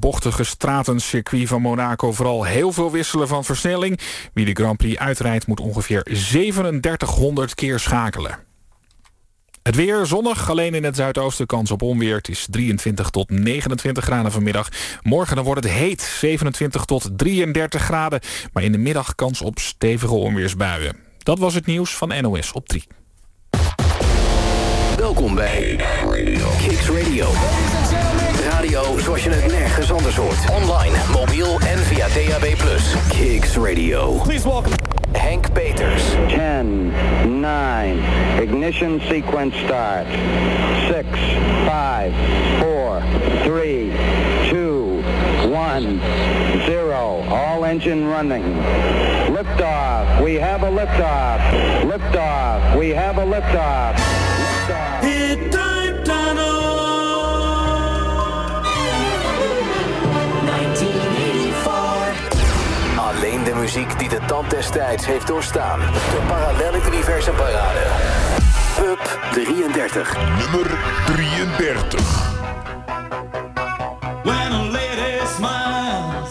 bochtige stratencircuit van Monaco vooral heel veel wisselen van versnelling. Wie de Grand Prix uitrijdt moet ongeveer 3700 keer schakelen. Het weer zonnig, alleen in het zuidoosten kans op onweer. Het is 23 tot 29 graden vanmiddag. Morgen dan wordt het heet, 27 tot 33 graden. Maar in de middag kans op stevige onweersbuien. Dat was het nieuws van NOS op 3. Welkom bij Kicks Radio. Radio zoals je het nergens anders hoort. Online, mobiel en via DAB+. Kicks Radio. Please welcome Henk Peters. 10, 9, ignition sequence start. 6, 5, 4, 3, 2, 1, 0. All engine running. Liftoff. We have a liftoff. Liftoff. We have a liftoff. Liftoff. Alleen de muziek die de tand des tijds heeft doorstaan. De Parallel Universum Parade. Up 33. Nummer 33. When a lady smiles,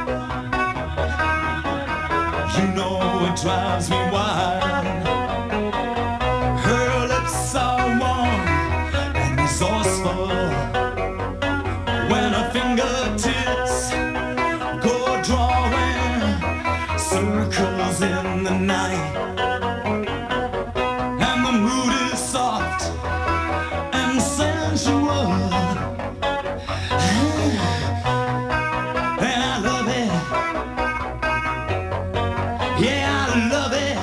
you know it drives me wild. Her lips are warm and resourceful. When her fingertips go drawing circles in the night, and the mood is soft and sensual. And I love it. Yeah, I love it.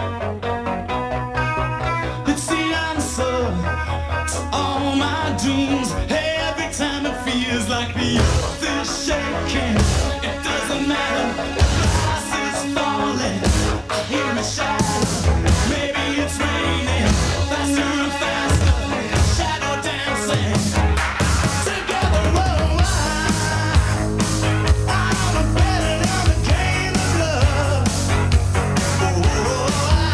It's the answer to all my dreams. Every time it feels like the earth is shaking. It doesn't matter. The ice is falling. I hear it shadow. Maybe it's raining. Faster and faster. Shadow dancing. Together, oh, I'm better than the game of love. Oh,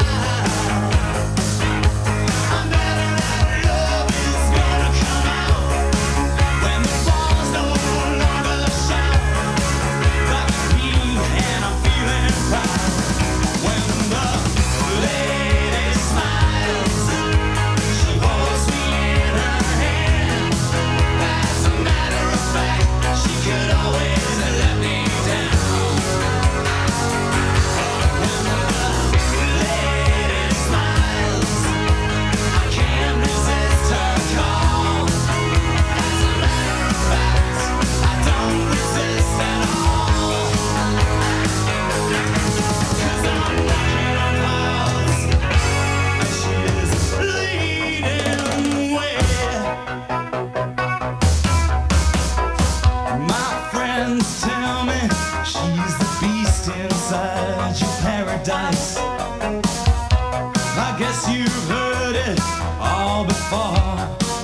I'm better than love is gonna come out when the bars no longer shout. Got me and I'm feeling proud when the lady smiles. She holds me in her hand. As a matter of fact, she could always let me down. When the lady smiles, I can't resist her call. As a matter of fact, I don't resist at all. 'Cause I'm knocking on clouds, and she is leading away. My friends tell me she's the beast inside your paradise. I guess you've heard it all before.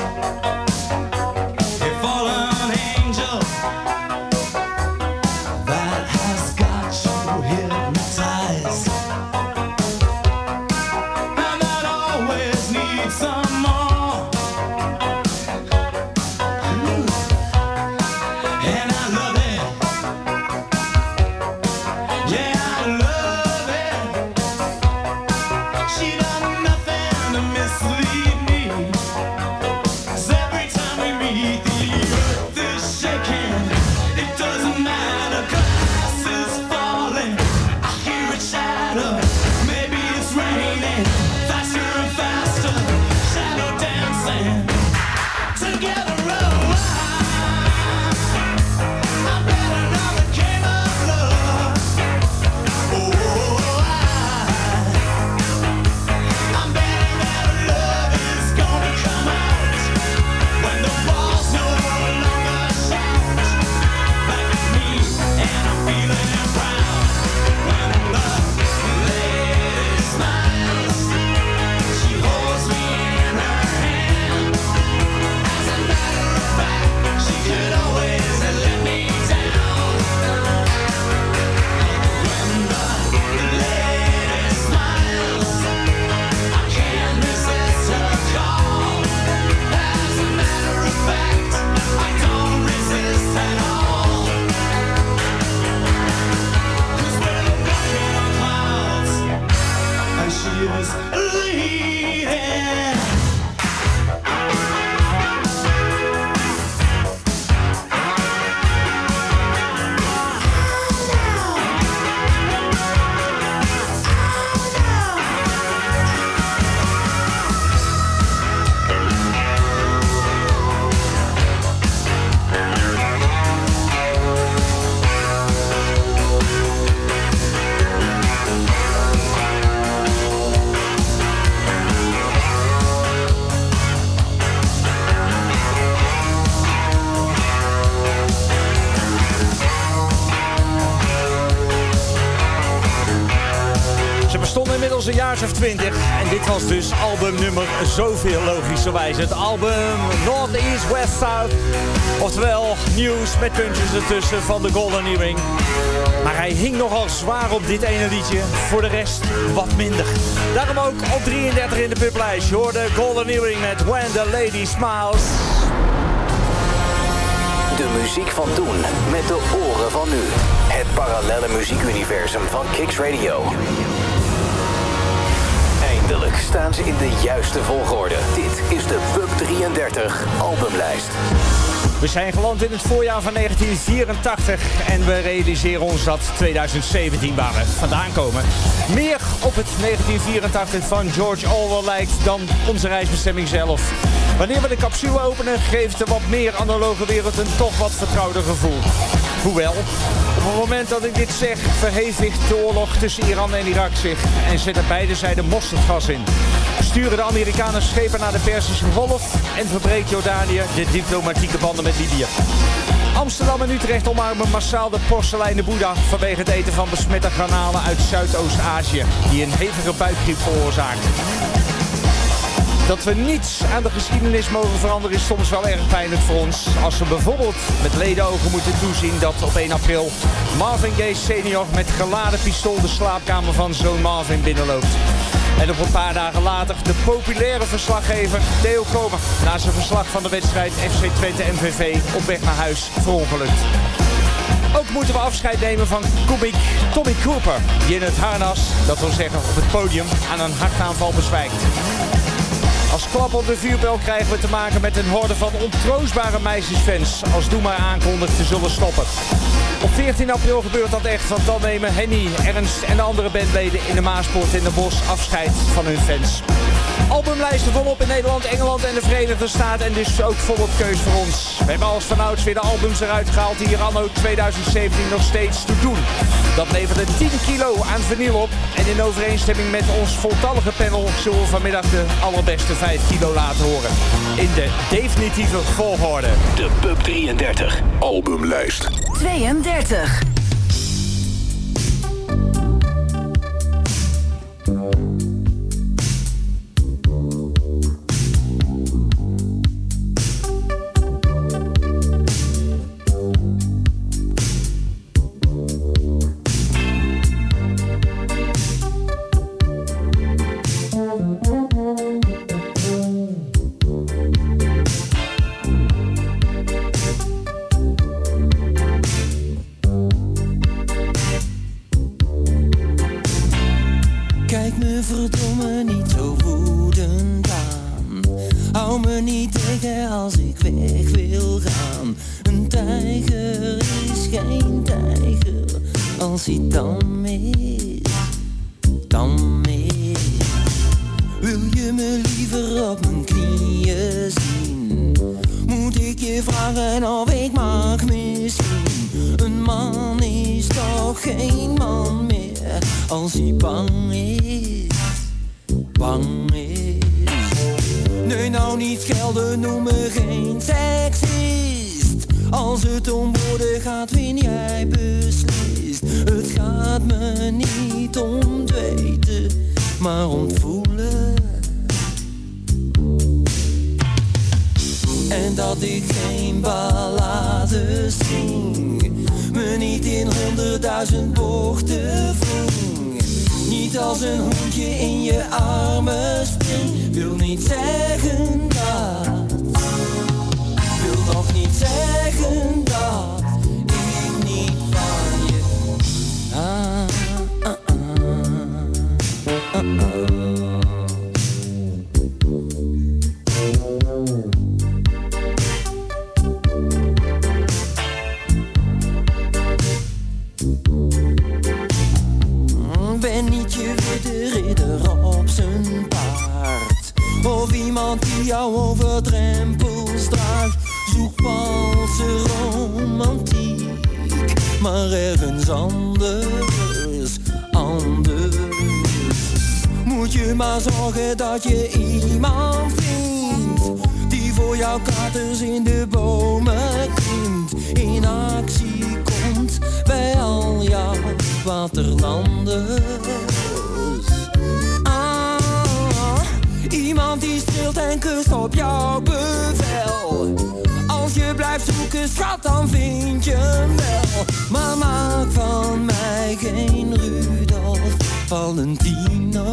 A fallen angel that has got you hypnotized, and that always needs some more. And I love it. inmiddels een jaar of 20. En dit was dus albumnummer zoveel, logischerwijs. Het album North East West South. Oftewel nieuws met puntjes ertussen van de Golden Earring. Maar hij hing nogal zwaar op dit ene liedje. Voor de rest wat minder. Daarom ook op 33 in de publijst. Je hoorde Golden Earring met When the Lady Smiles. De muziek van toen met de oren van nu. Het parallelle muziekuniversum van Kicks Radio. Eindelijk staan ze in de juiste volgorde. Dit is de Pub 33 albumlijst. We zijn geland in het voorjaar van 1984 en we realiseren ons dat 2017, waar we vandaan komen, meer op het 1984 van George Orwell lijkt dan onze reisbestemming zelf. Wanneer we de capsule openen, geeft de wat meer analoge wereld een toch wat vertrouwder gevoel. Hoewel, op het moment dat ik dit zeg, verhevigt de oorlog tussen Iran en Irak zich en zetten beide zijden mosterdgas in. Sturen de Amerikanen schepen naar de Perzische Golf en verbreekt Jordanië de diplomatieke banden met Libië. Amsterdam en Utrecht omarmen massaal de porseleinen Boeddha vanwege het eten van besmette garnalen uit Zuidoost-Azië, die een hevige buikgriep veroorzaken. Dat we niets aan de geschiedenis mogen veranderen is soms wel erg pijnlijk voor ons. Als we bijvoorbeeld met ledenogen moeten toezien dat op 1 april Marvin Gaye senior met geladen pistool de slaapkamer van zoon Marvin binnenloopt. En op een paar dagen later de populaire verslaggever Theo Komen na zijn verslag van de wedstrijd FC Twente MVV op weg naar huis verongelukt. Ook moeten we afscheid nemen van komiek Tommy Cooper, die in het harnas, dat wil zeggen op het podium, aan een hartaanval bezwijkt. Als klap op de vuurbel krijgen we te maken met een horde van ontroostbare meisjesfans als Doe maar aankondigt te zullen stoppen. Op 14 april gebeurt dat echt, want dan nemen Henny, Ernst en de andere bandleden in de Maaspoort in de Bos afscheid van hun fans. Albumlijsten volop in Nederland, Engeland en de Verenigde Staten en dus ook volop keus voor ons. We hebben als vanouds weer de albums eruit gehaald die hier anno 2017 nog steeds toe doen. Dat leverde 10 kilo aan vinyl op en in overeenstemming met ons voltallige panel zullen we vanmiddag de allerbeste 5 kilo laten horen. In de definitieve volgorde. De Pub 33 Albumlijst 32. Kijk me verdomme niet zo woedend aan. Hou me niet tegen als ik weg wil gaan. Een tijger is geen tijger als hij dan mis, dan mis. Wil je me liever op mijn knieën zien? Moet ik je vragen of ik mag misschien? Een man is toch geen man meer als hij bang is, bang is. Nee, nou niet schelden, noem me geen seksist. Als het om woorden gaat, vind jij beslist. Het gaat me niet om het weten, maar om het voelen. En dat ik geen ballades zing, me niet in 100.000 bochten ving. Niet als een hondje in je armen spring. Wil niet zeggen dat, wil nog niet zeggen dat ik niet van je Ben niet je witte ridder op zijn paard, of iemand die jou over drempels draagt. Zoek valse romantiek, maar ergens anders, anders. Moet je maar zorgen dat je iemand vindt die voor jouw katers in de bomen klimt, in actie komt bij al jouw waterlanders. die streelt en kust op jouw bevel. Als je blijft zoeken, schat, dan vind je hem wel. Maar maak van mij geen Rudolf Valentino.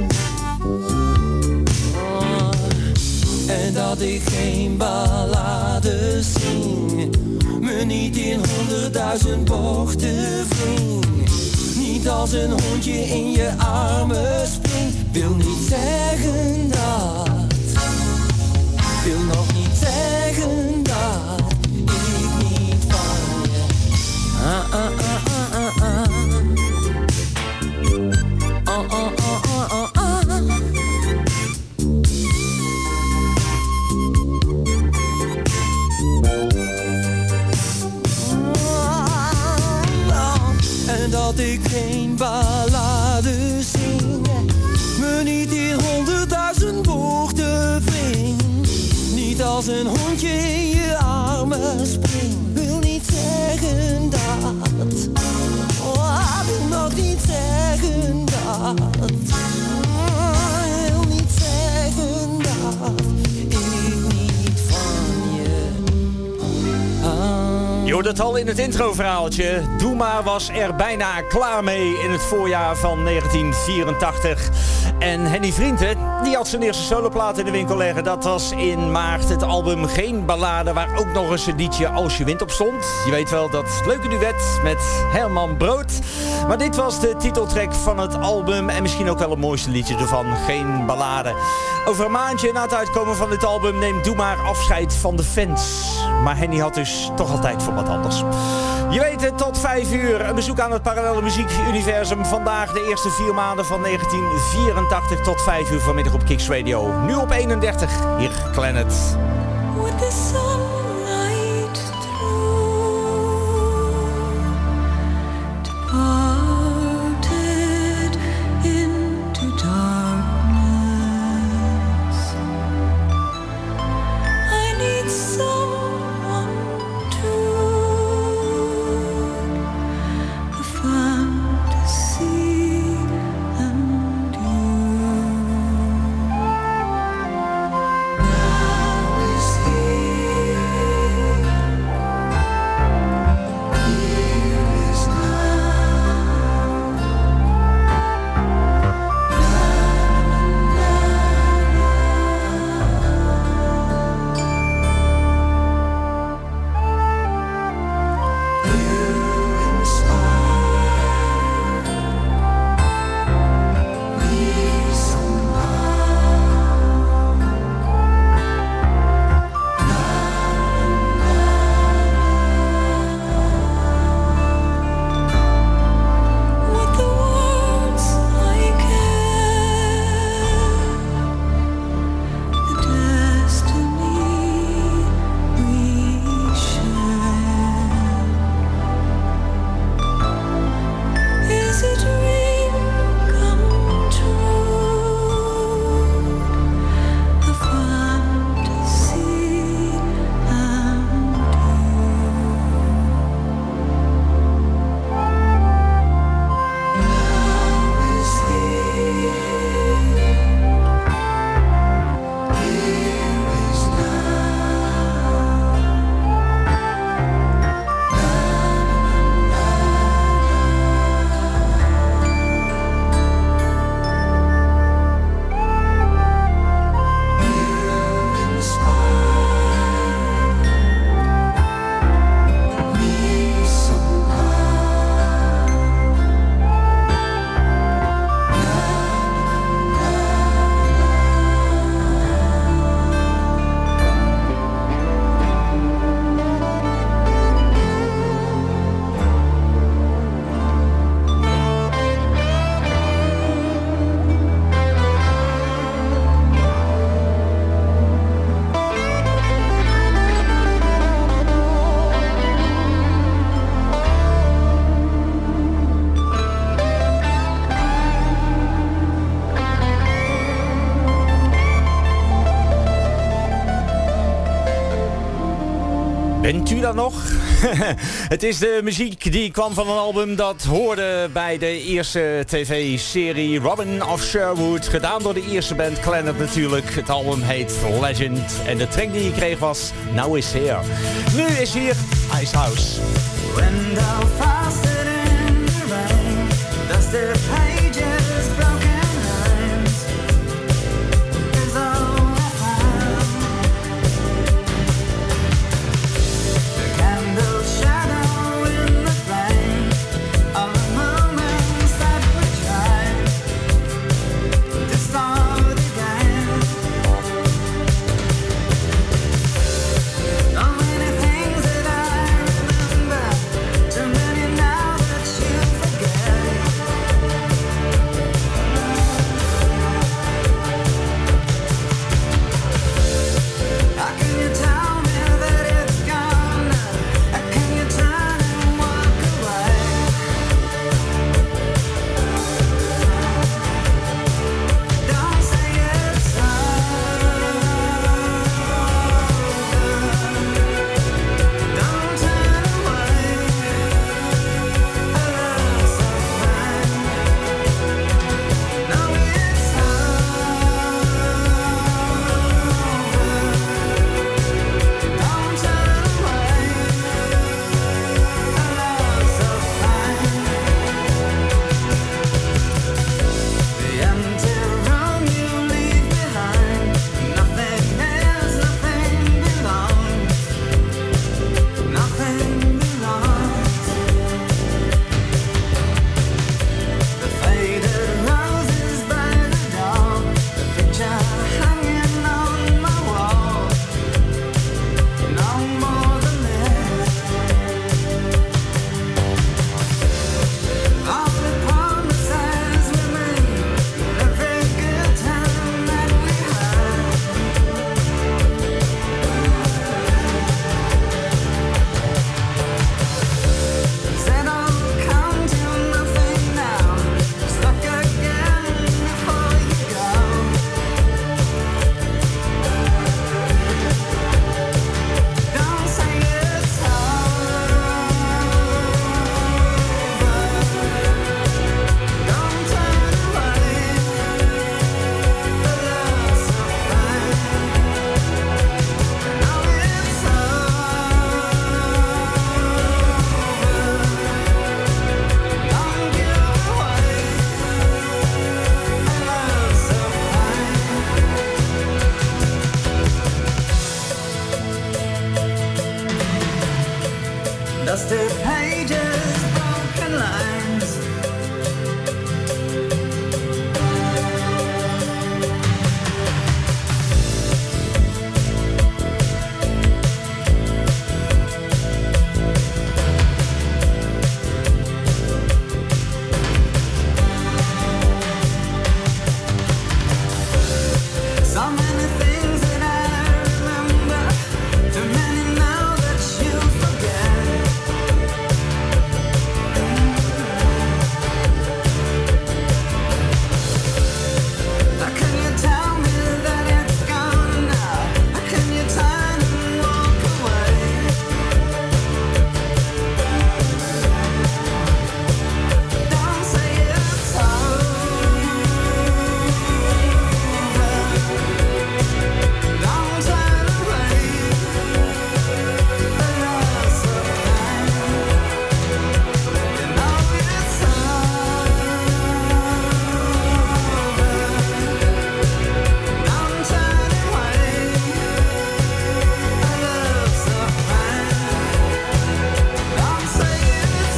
En dat ik geen ballades zing, me niet in 100.000 bochten ving. Niet als een hondje in je armen springt. Wil niet zeggen dat, wil nog niet zeggen dat ik niet van je. En dat ik geen ballade zing, me niet in 100.000 bochten ving. Niet als een hondje in je armen spring. Wil niet zeggen dat, wil nog niet zeggen dat. Wil niet zeggen dat ik niet van je hou. Je hoorde het al in het introverhaaltje. Doe maar was er bijna klaar mee in het voorjaar van 1984. En Henny Vrienden, die had zijn eerste soloplaat in de winkel leggen. Dat was in maart het album Geen Ballade, waar ook nog eens een liedje Als je wind op stond. Je weet wel, dat leuke duet met Herman Brood. Maar dit was de titeltrack van het album en misschien ook wel het mooiste liedje ervan, Geen Ballade. Over een maandje na het uitkomen van dit album neemt Doe maar afscheid van de fans. Maar Henny had dus toch altijd voor wat anders. Je weet het, tot 5 uur. Een bezoek aan het parallele muziekuniversum. Vandaag de eerste 4 maanden van 1984 tot 5 uur vanmiddag op Kicks Radio. Nu op 31, hier Planet. With the sunlight through, departed into darkness. I need someone true, a fantasy and you. Bent u dan nog? Het is de muziek die kwam van een album dat hoorde bij de eerste tv-serie Robin of Sherwood. Gedaan door de Ierse band Clannad natuurlijk. Het album heet Legend. En de track die je kreeg was Now Is Here. Nu is hier Icehouse. Window frosted in the rain, dusted pages, broken lines is all I found. The candle shadow in the flame of the moments that we tried to start again. So many things that I remember, too many now that you forget. How can you tell me that it's gone? How can you turn and walk away? Don't say it's over. Don't turn away. I love so fine. No, it's over. Don't turn away. I love so fine. The empty room you leave behind. Nothing is, nothing belongs. Nothing belongs. The faded roses by the door. The picture hanging on my wall. No more than this. All the promises we made. Every good time that we had. Said I'll come to nothing now. Stuck again before you go. Don't say it's over. Don't turn away. The love's so fine. Now it's don't give away. I love so fine. Dusted pages, broken lines. So many things that I remember, too many now that you forget. How can you tell me that it's gone now? How can you turn and walk away? Don't say it's over. Don't turn away. The love's so fine. You know it's over. Don't turn away. I love so fine. Don't say it's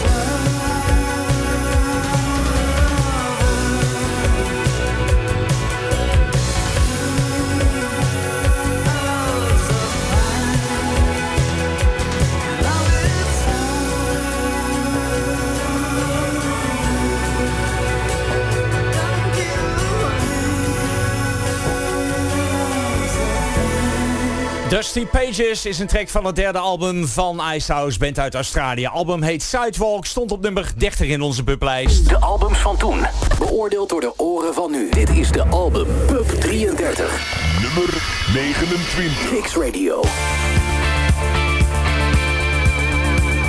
Dusty Pages is een track van het derde album van Icehouse, band uit Australië. Album heet Sidewalk, stond op nummer 30 in onze publijst. De albums van toen. Beoordeeld door de oren van nu. Dit is de album Pub 33. Nummer 29. Kicks Radio.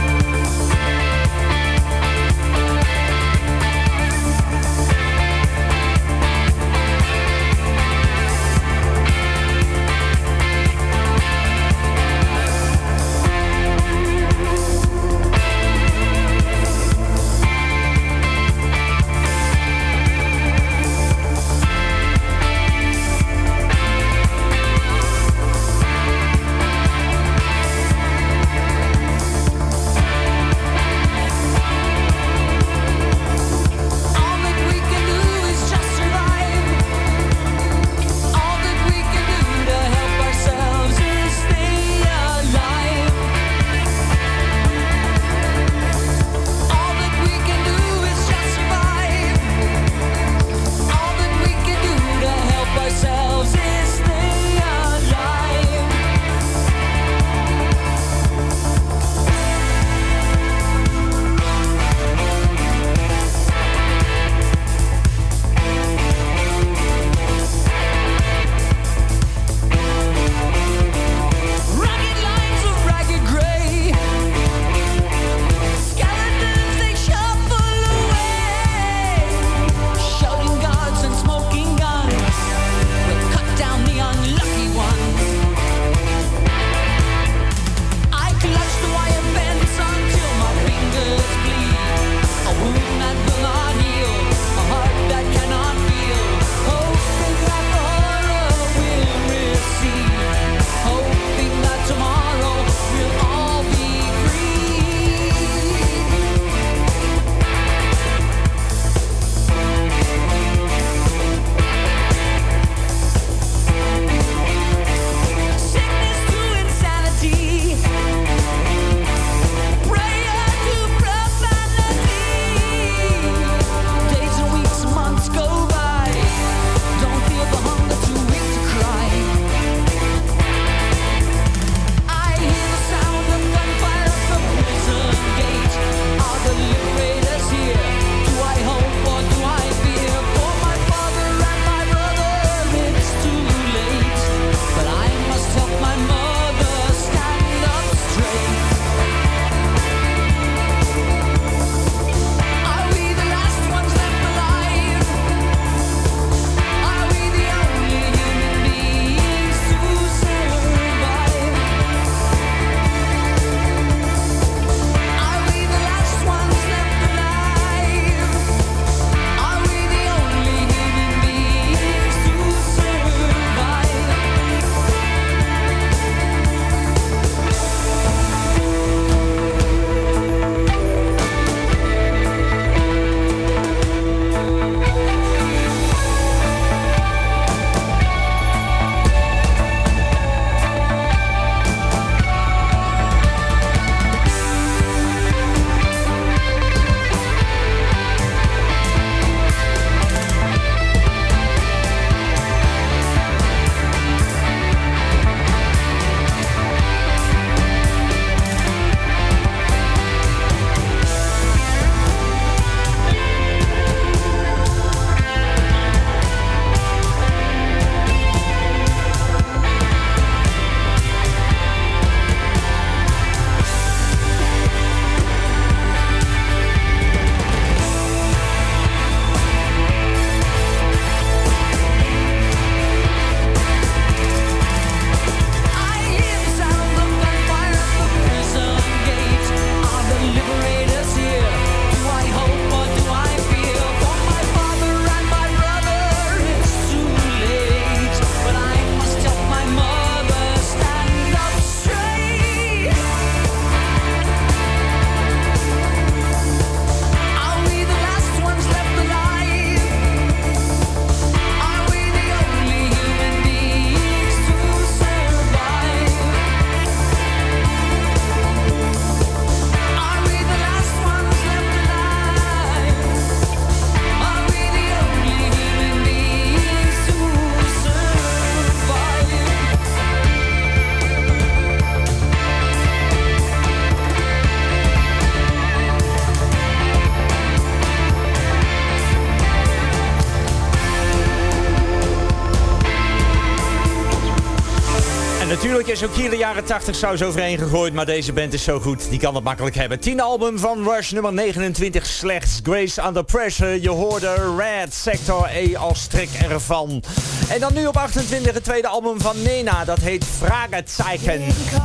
nummertjes, ook hier de jaren 80 zou zo overheen gegooid, maar deze band is zo goed, die kan het makkelijk hebben. 10e album van Rush, nummer 29, slechts Grace Under Pressure. Je hoorde Red Sector E als trek ervan. En dan nu op 28 het tweede album van Nena, dat heet Fragezeichen.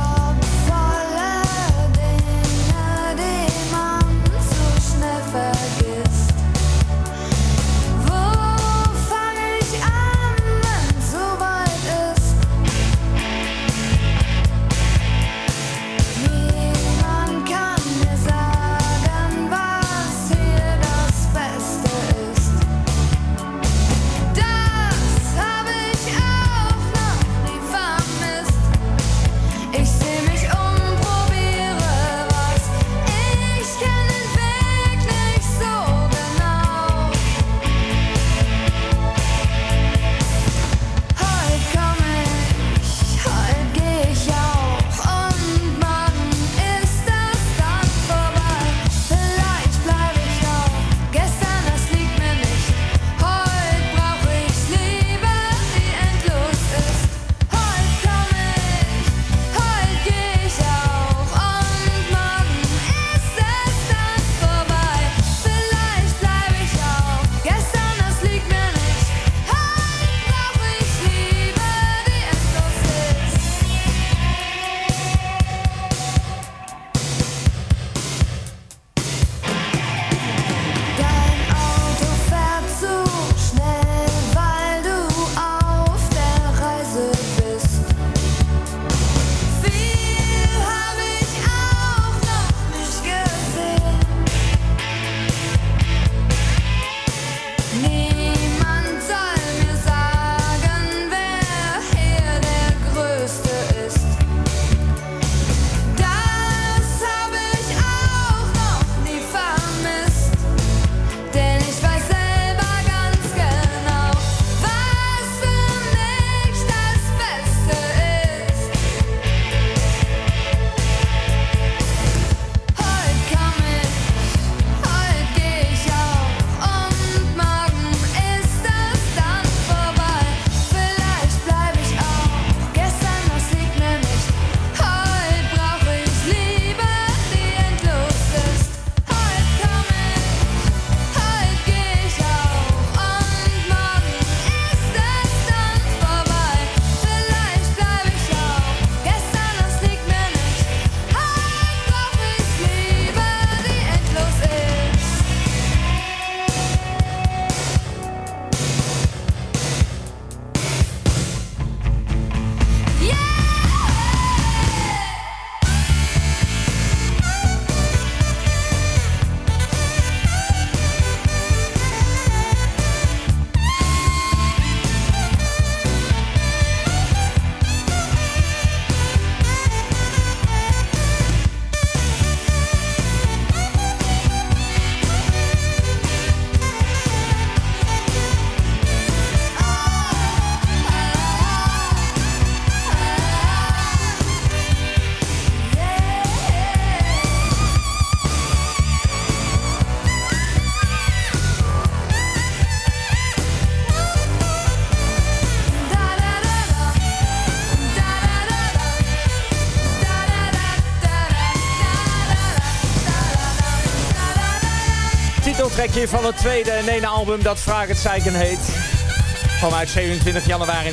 Titeltrekje van het tweede Nena-album dat Fragezeichen heet. Kwam uit 27 januari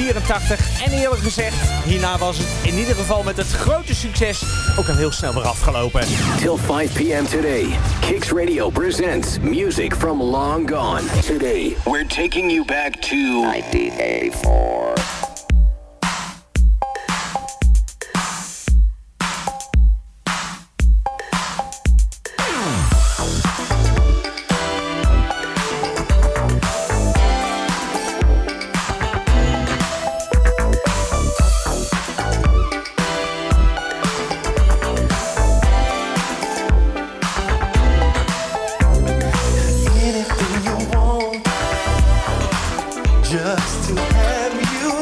1984. En eerlijk gezegd, hierna was het in ieder geval met het grote succes ook al heel snel weer afgelopen. Till 5 p.m. today, Kicks Radio presents music from long gone. Today, we're taking you back to 1984. Just to have you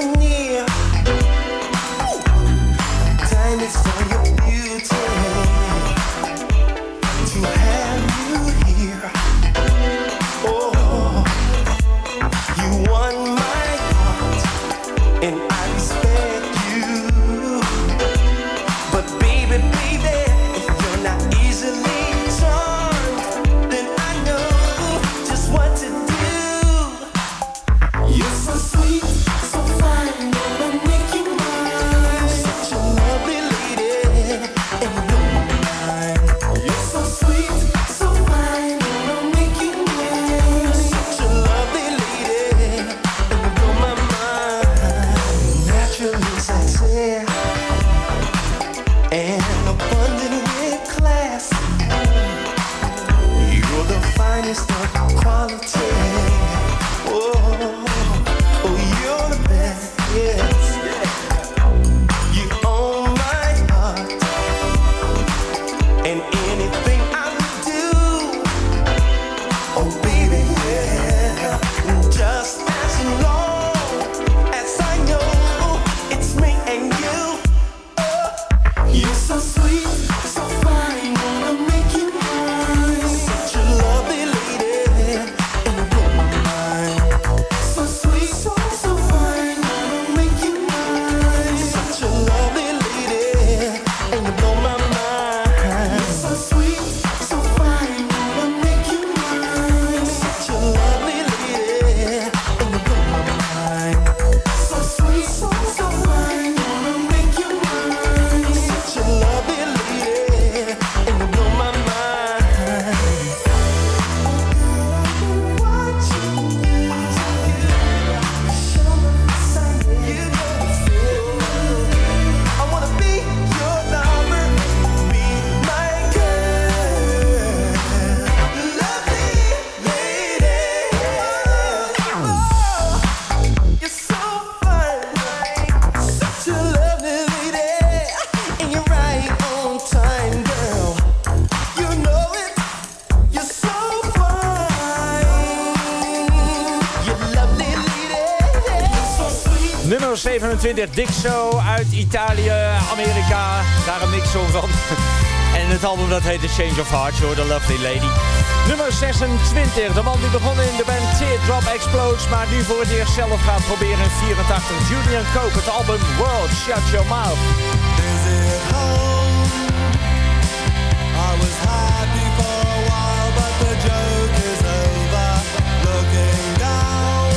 27, Dixo uit Italië, Amerika. Daar een mix van. En het album dat heet The Change of Heart, hoor, The Lovely Lady. Nummer 26, de man die begon in de band Teardrop Explodes, maar nu voor het eerst zelf gaat proberen in 84. Julian Cope, het album World Shut Your Mouth. Is it home? I was happy for a while, but the joke is over. Looking down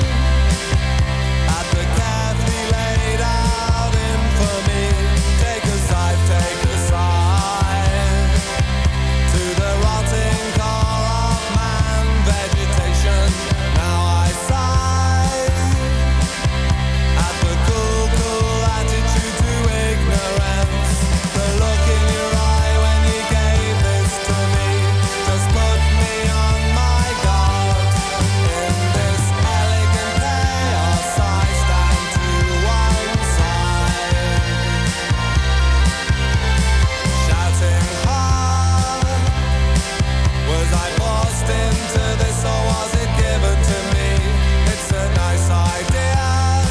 at the carefully laid out infamy. Take a side, take a side to the rotting core of man vegetation. Now I sigh at the cool, cool attitude to ignorance. The look in your eye when you gave this to me just put me on my guard. In this elegant chaos I stand to one side, shouting hard. Was I forced into this or was it given to me? It's a nice idea,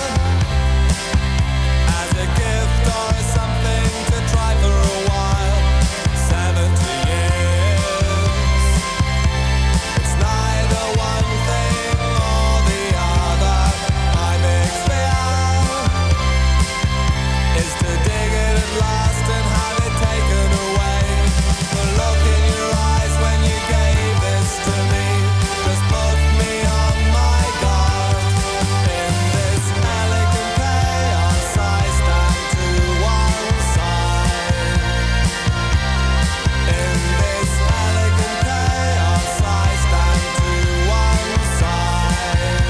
as a gift or as something to try for a while. 70 years, it's neither one thing or the other. My big fear is to dig it at last and have it taken away. The look in your eyes when you gave this to me just put me on my guard. In this elegant chaos I stand to one side. In this elegant chaos I stand to one side.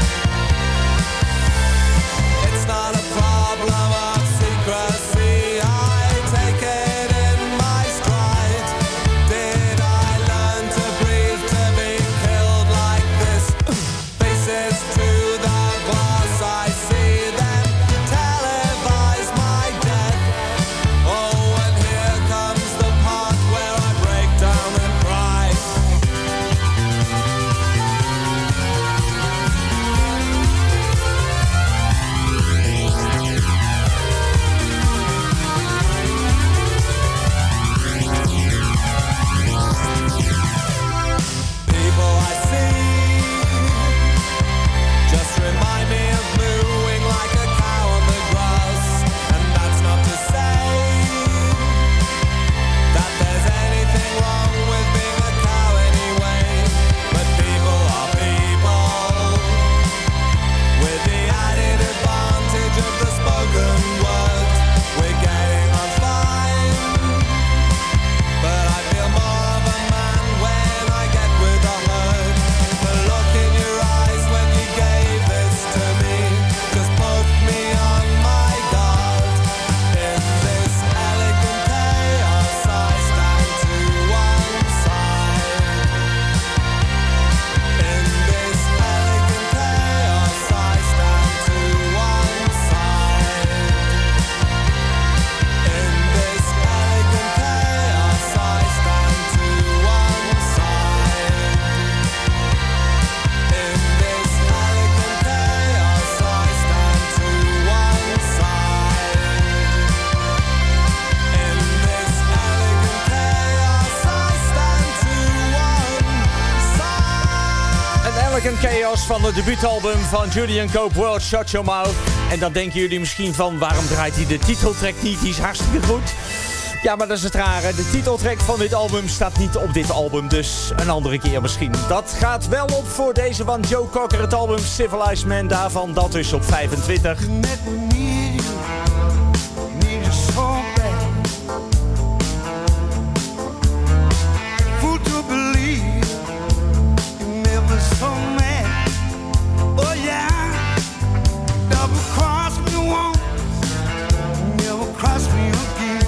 It's not a problem of secrecy, I take it in my stride. Did I learn to breathe to be killed like this? Faces to the glass, I see them televise my death. Oh, and here comes the part where I break down and cry. People I see just remind me of mooing like a cow on the grass. And that's not to say that there's anything wrong with being a cow anyway. But people are people with the added advantage of the spoken word. We're getting on fine, but I feel more of a man when I get with the herd. The look in your eyes when you gave this to me just put me on my guard. In this elegant chaos I stand to one side. In this elegant chaos I stand to one side. In this elegant chaos I stand to one side. In this elegant chaos I stand to one side. In this elegant chaos I stand to one side. Een Elegant Chaos van het debuutalbum van Julian Cope, World Shut Your Mouth. En dan denken jullie misschien van, waarom draait hij de titeltrack niet? Die is hartstikke goed. Ja, maar dat is het rare. De titeltrack van dit album staat niet op dit album, dus een andere keer misschien. Dat gaat wel op voor deze van Joe Cocker, het album Civilized Man. Daarvan dat dus op 25. Met me need you so bad. Fool to believe you never so mad. Oh yeah, double cross me once, never cross me again.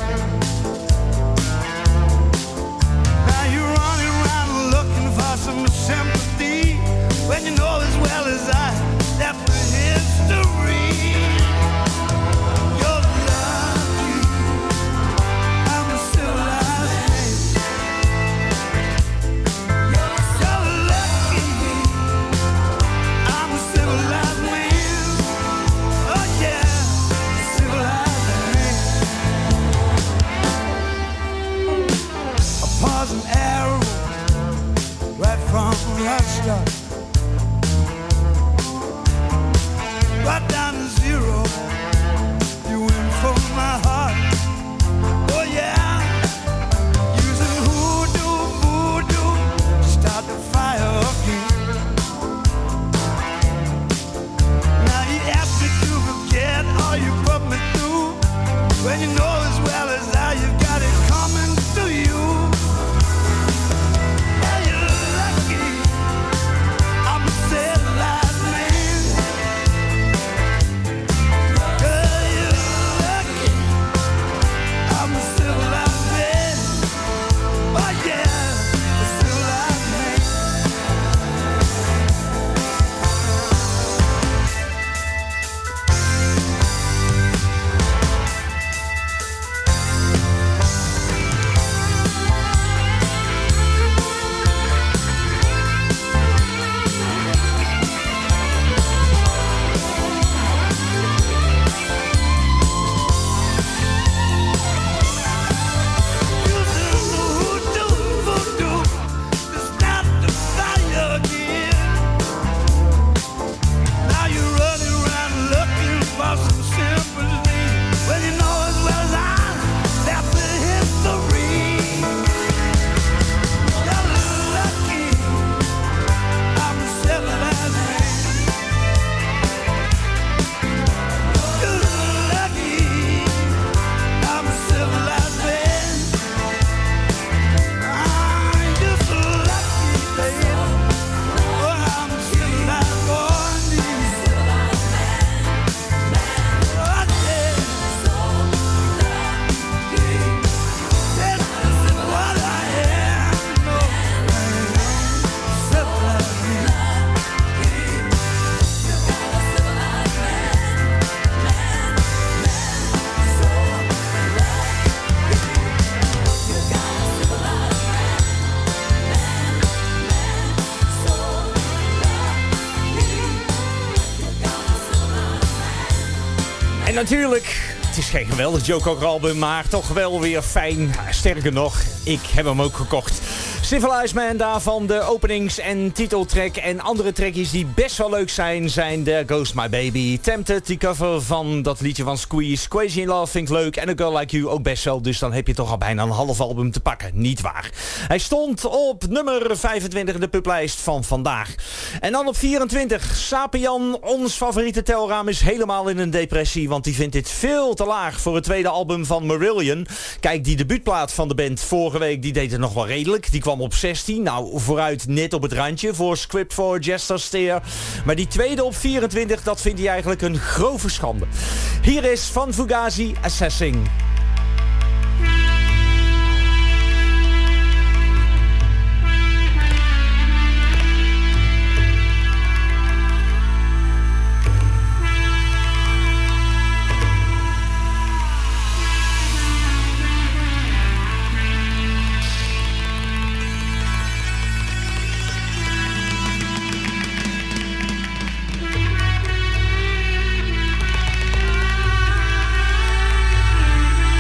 Now you're running around looking for some sympathy when you know as well as I that the history start. Right down to zero, you went for my heart. Oh yeah, using voodoo, start the fire again. Now you ask me to forget all you put me through, when you know as well as I you've got it coming to you. Well, you're lucky, I'm a civilized man. Girl, you're lucky, I'm a civilized man. Oh yeah, a civilized man. En natuurlijk, het is geen geweldig Joe Cocker album, maar toch wel weer fijn. Sterker nog, ik heb hem ook gekocht. Civilized Man, daarvan de openings- en titeltrack. En andere trackjes die best wel leuk zijn There Goes My Baby. Tempted, die cover van dat liedje van Squeeze. Crazy in Love vind ik leuk. En A Girl Like You ook best wel. Dus dan heb je toch al bijna een half album te pakken. Niet waar. Hij stond op nummer 25 in de publijst van vandaag. En dan op 24. Sapian, ons favoriete telraam, is helemaal in een depressie. Want die vindt dit veel te laag voor het tweede album van Marillion. Kijk, die debuutplaat van de band vorige week, die deed het nog wel redelijk. Die kwam op 16. Nou, vooruit net op het randje voor Script for Jester Steer. Maar die tweede op 24, dat vindt hij eigenlijk een grove schande. Hier is van Fugazi Assessing. Assessing.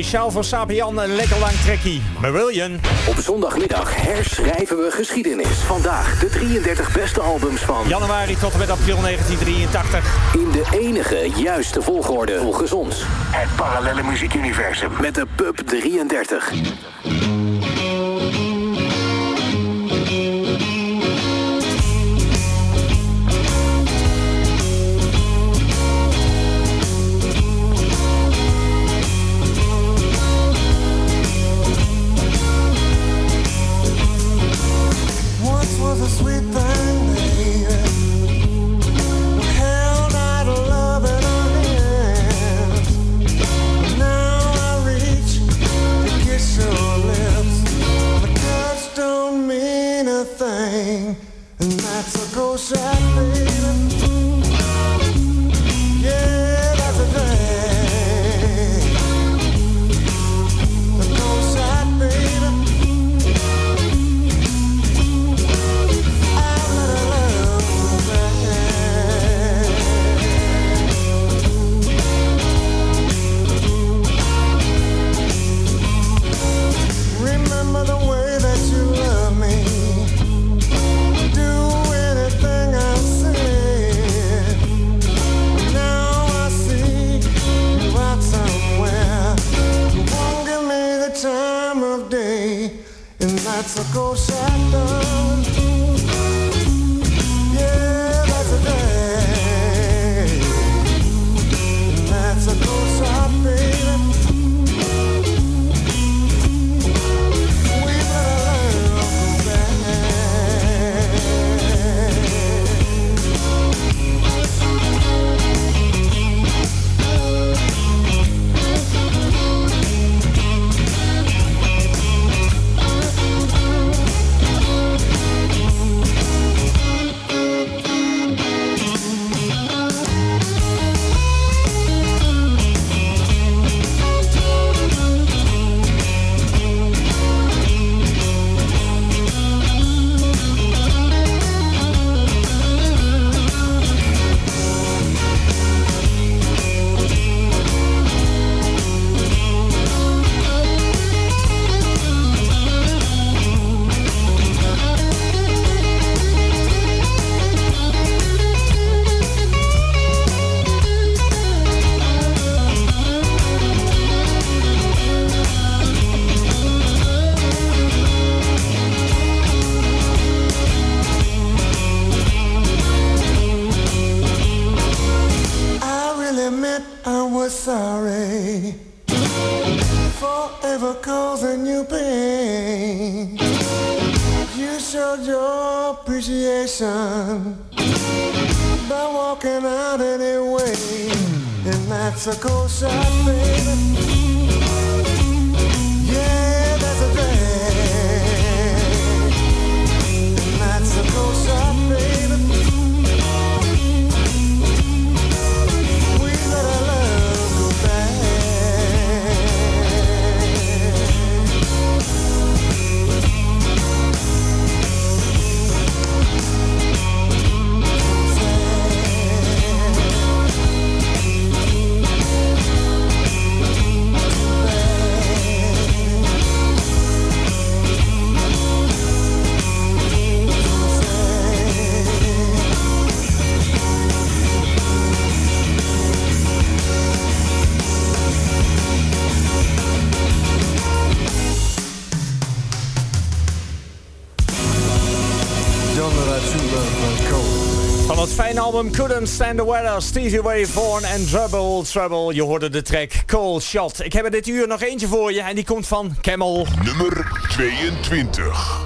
speciaal voor Sapian een lekker lang trekkie. Marillion. Op zondagmiddag herschrijven we geschiedenis. Vandaag de 33 beste albums van Januari tot en met april 1983. in de enige juiste volgorde volgens ons. Het parallelle muziekuniversum. Met de Pub 33. Once was a sweet thing, baby. We held out a love in our hands. Now I reach to kiss your lips. My touch don't mean a thing, and that's a ghost shot, baby. Yeah, that's a thing. A ghost shot, baby. Remember the way that you love me. Do anything I say. Now I see you out somewhere. You won't give me the time of day, and that's a ghost shot done. Yeah, that's a day. And that's a ghost shot, baby. We better learn to back. I really meant I was sorry for ever causing you pain. You showed your appreciation by walking out anyway, and that's a cold shot, baby. Yeah, that's a thing, and that's a cold shot, baby. We let our love go back. Van het fijne album Couldn't Stand the Weather, Stevie Ray Vaughan en Trouble. Je hoorde de track Cold Shot. Ik heb er dit uur nog eentje voor je en die komt van Camel. Nummer 22.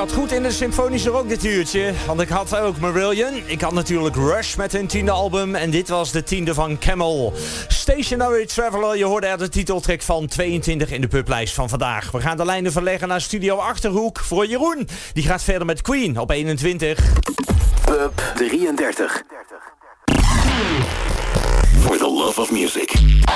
zat goed in de symfonische rock dit uurtje. Want ik had ook Marillion. Ik had natuurlijk Rush met hun 10e album. En dit was de 10e van Camel. Stationary Traveler, je hoorde er de titeltrack van 22 in de publijst van vandaag. We gaan de lijnen verleggen naar Studio Achterhoek voor Jeroen. Die gaat verder met Queen op 21. Pub 33. For the love of music.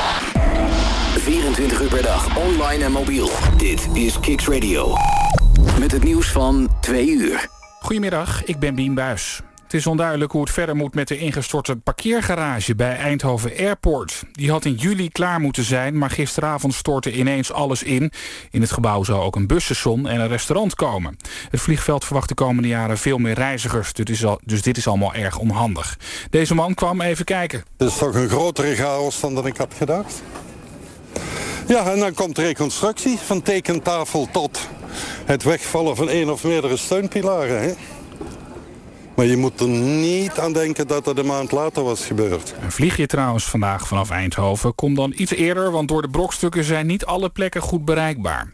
24 uur per dag, online en mobiel. Dit is Kicks Radio. Met het nieuws van 2 uur. Goedemiddag, ik ben Bien Buijs. Het is onduidelijk hoe het verder moet met de ingestorte parkeergarage bij Eindhoven Airport. Die had in juli klaar moeten zijn, maar gisteravond stortte ineens alles in. In het gebouw zou ook een busstation en een restaurant komen. Het vliegveld verwacht de komende jaren veel meer reizigers, dus dit is allemaal erg onhandig. Deze man kwam even kijken. Het is toch een grotere chaos dan dat ik had gedacht. Ja, en dan komt de reconstructie van tekentafel tot het wegvallen van 1 of meerdere steunpilaren. Hè? Maar je moet er niet aan denken dat dat een maand later was gebeurd. Vlieg je trouwens vandaag vanaf Eindhoven, kom dan iets eerder, want door de brokstukken zijn niet alle plekken goed bereikbaar.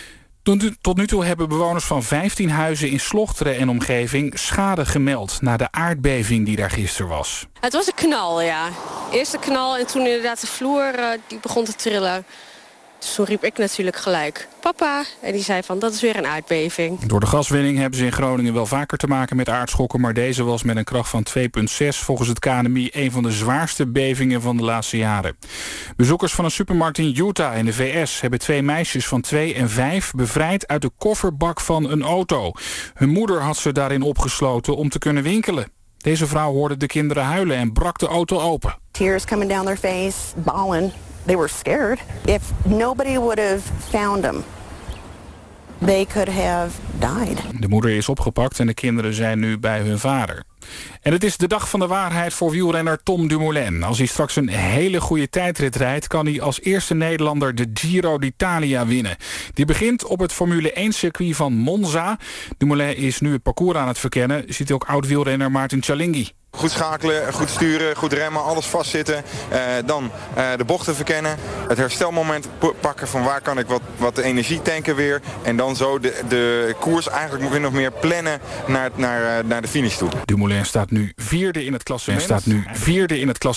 Tot nu toe hebben bewoners van 15 huizen in Slochteren en omgeving schade gemeld na de aardbeving die daar gisteren was. Het was een knal, ja. Eerst een knal en toen inderdaad de vloer die begon te trillen. Dus toen riep ik natuurlijk gelijk, papa. En die zei van, dat is weer een aardbeving. Door de gaswinning hebben ze in Groningen wel vaker te maken met aardschokken, maar deze was met een kracht van 2,6 volgens het KNMI een van de zwaarste bevingen van de laatste jaren. Bezoekers van een supermarkt in Utah in de VS hebben 2 meisjes van 2 en 5 bevrijd uit de kofferbak van een auto. Hun moeder had ze daarin opgesloten om te kunnen winkelen. Deze vrouw hoorde de kinderen huilen en brak de auto open. Tears coming down their face, bawling. They were scared. If nobody would have found them, they could have died. De moeder is opgepakt en de kinderen zijn nu bij hun vader. En het is de dag van de waarheid voor wielrenner Tom Dumoulin. Als hij straks een hele goede tijdrit rijdt, kan hij als eerste Nederlander de Giro d'Italia winnen. Die begint op het Formule 1 circuit van Monza. Dumoulin is nu het parcours aan het verkennen. Ziet ook oud-wielrenner Maarten Cialinghi. Goed schakelen, goed sturen, goed remmen, alles vastzitten. Dan de bochten verkennen. Het herstelmoment pakken van waar kan ik wat energie tanken weer. En dan zo de koers eigenlijk min of meer plannen naar de finish toe. Dumoulin staat nu vierde in het klassement.